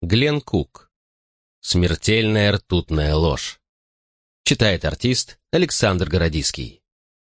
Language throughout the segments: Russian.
Глен Кук. Смертельная ртутная ложь. Читает артист Александр Городиский.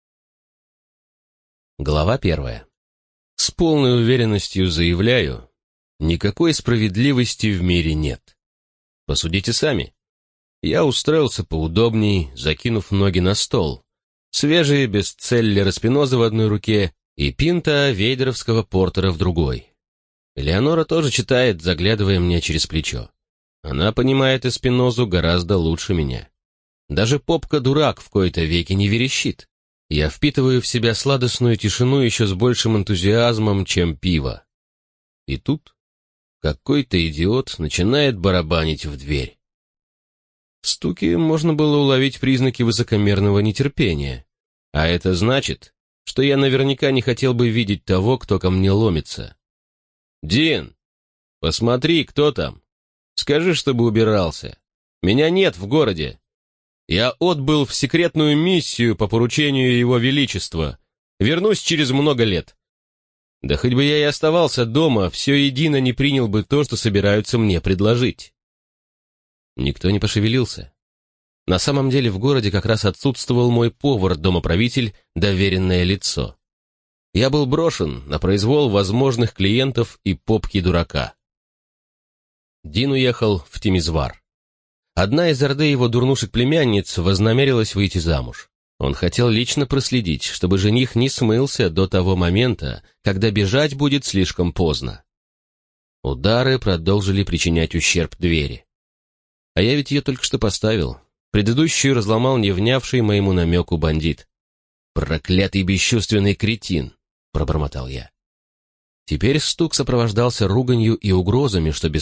Глава 1. С полной уверенностью заявляю, никакой справедливости в мире нет. Посудите сами. Я устроился поудобней, закинув ноги на стол. Свежие бестселлеры Спиноза в одной руке и пинта вейдеровского портера в другой. Элеонора тоже читает, заглядывая мне через плечо. Она понимает и Спинозу гораздо лучше меня. Даже попка-дурак в кои-то веки не верещит. Я впитываю в себя сладостную тишину еще с большим энтузиазмом, чем пиво. И тут какой-то идиот начинает барабанить в дверь. В стуке можно было уловить признаки высокомерного нетерпения. А это значит, что я наверняка не хотел бы видеть того, кто ко мне ломится. «Дин, посмотри, кто там. Скажи, чтобы убирался. Меня нет в городе. Я отбыл в секретную миссию по поручению Его Величества. Вернусь через много лет. Да хоть бы я и оставался дома, все едино не принял бы то, что собираются мне предложить». Никто не пошевелился. На самом деле в городе как раз отсутствовал мой повар-домоправитель, доверенное лицо. Я был брошен на произвол возможных клиентов и попки-дурака. Дин уехал в Тимизвар. Одна из орды его дурнушек-племянниц вознамерилась выйти замуж. Он хотел лично проследить, чтобы жених не смылся до того момента, когда бежать будет слишком поздно. Удары продолжили причинять ущерб двери. А я ведь ее только что поставил. Предыдущую разломал не внявший моему намеку бандит. «Проклятый бесчувственный кретин!» — пробормотал я. Теперь стук сопровождался руганью и угрозами, что